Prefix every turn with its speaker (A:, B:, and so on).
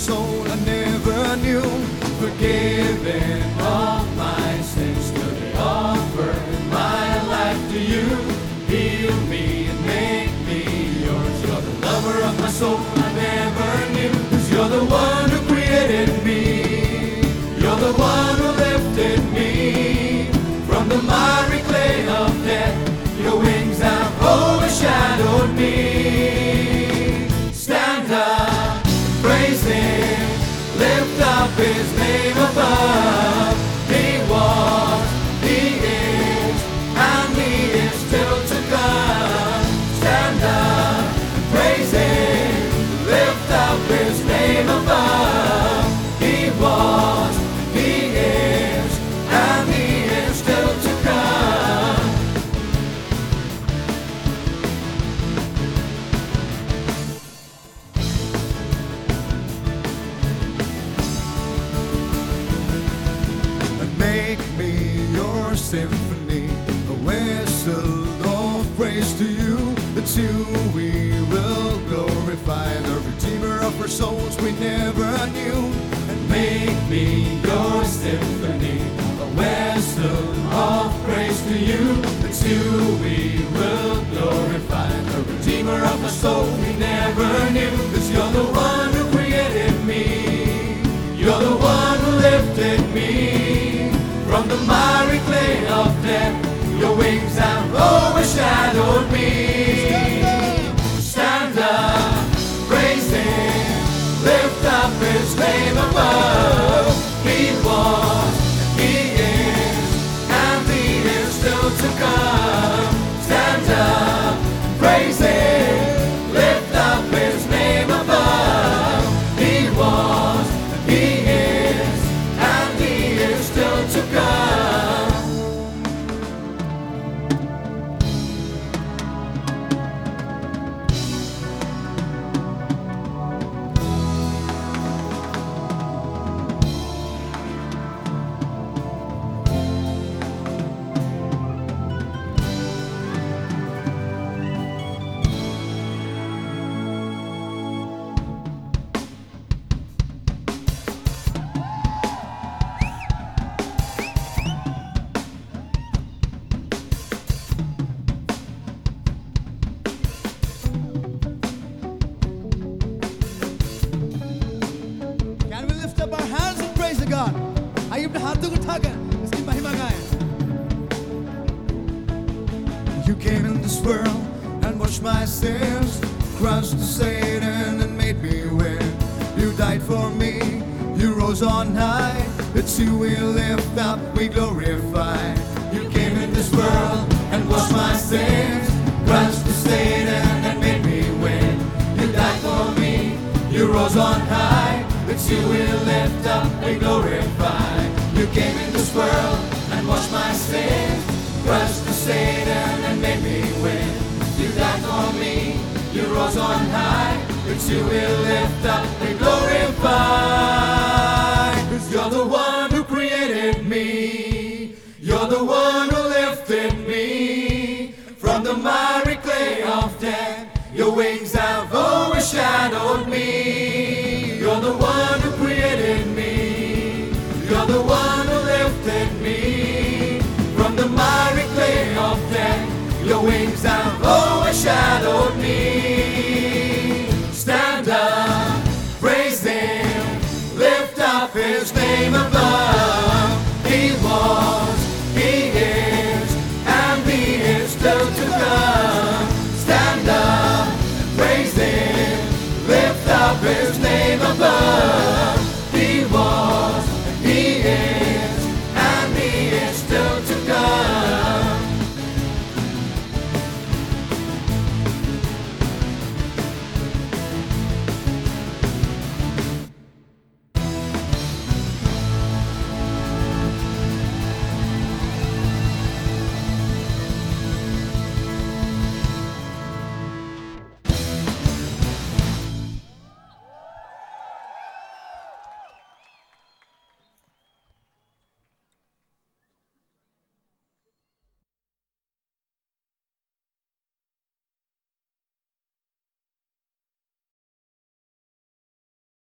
A: soul I never knew.
B: Forgiven all my sins, today offer my life to you. Heal me and make me yours. You're the lover of my soul I never knew. 'Cause you're the one who created me. You're the one who lifted me from the miry clay of death. Your wings have overshadowed me. Stand up, praise Him, lift up His name above. He was, He is, and He is still to come. Stand up, praise Him, lift up His name above. He was, He is, and He is still to come.
A: Make me your symphony, a whistle of praise to you. It's you we will glorify, the Redeemer of our souls we never knew.
B: And make me your symphony, a vessel of praise to you. It's you we will glorify, the Redeemer of our soul we never knew. 'Cause you're the one who created me. You're the one who lifted me from the miry clay of death. Your wings have overshadowed me. Stand up, praise Him, lift up His name above. He was, He is, and He is still to come. Stand up, praise Him, lift up His name above. He was, He is, and He is still to come.
A: Can we lift up our hands and praise the God? आइए अपने हाथों को उठाकर इसकी महिमा गाएं. You came in this world and washed my sins, crushed the Satan and made me win. You died for me, you rose on high. It's you we lift up, we glorify. You came in this world and washed my sins, crushed the Satan and made me win. You died for me, you rose on high. It's you we lift up, we glorify. You came in this world and washed my sins, crushed the Satan and made me win. You died for me, you rose on high. It's you we lift up, we glorify. 'Cause you're the one who created me. You're the one who lifted me from the miry clay of death. Your wings